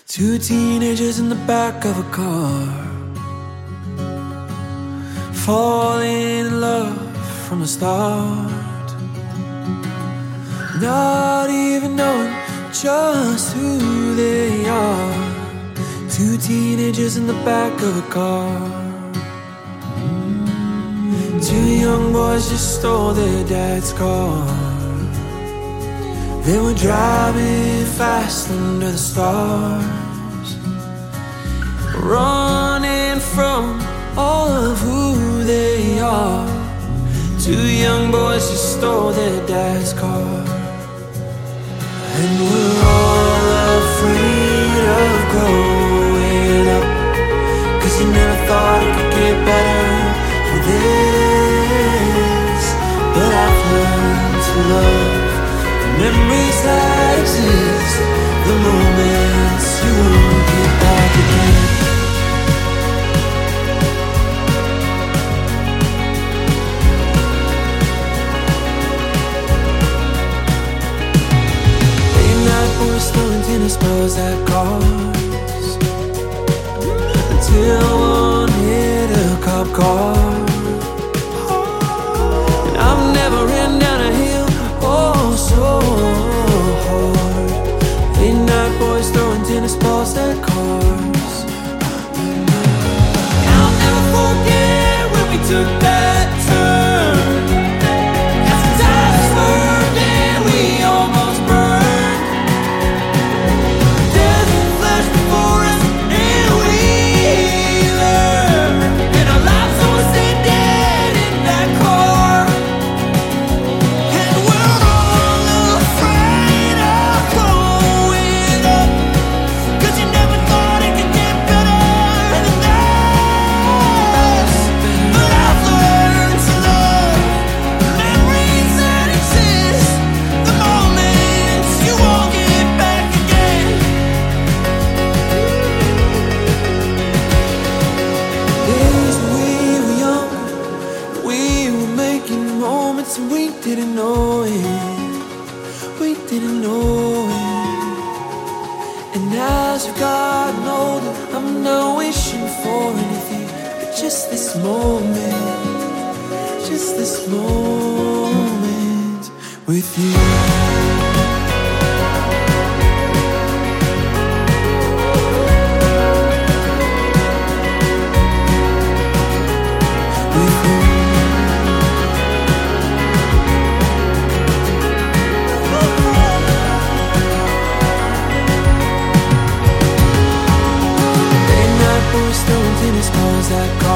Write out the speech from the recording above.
Two teenagers in the back of a car, falling in love from the start, not even knowing just who they are. Two teenagers in the back of a car. Two young boys just stole their dad's car. They were driving fast under the stars, running from all of who they are. Two young boys just stole their dad's car. And we're all afraid of growing up, 'cause you never thought it could get better for this. But I've learned to love memories that exist, the moments you won't get back again. Late night boys throwing tennis balls at cars, until one hit a cop car. And I've never ran down a hill so hard. Late night boys throwing tennis balls at cars. And I'll never forget when we took that turn, as the tires swerved and we almost burned. Death flashed before us and we learned, and our lives almost ended in that car. And we're and we didn't know it, we didn't know it. And as we've gotten older, I'm not wishing for anything but just this moment with you. Throwing tennis balls at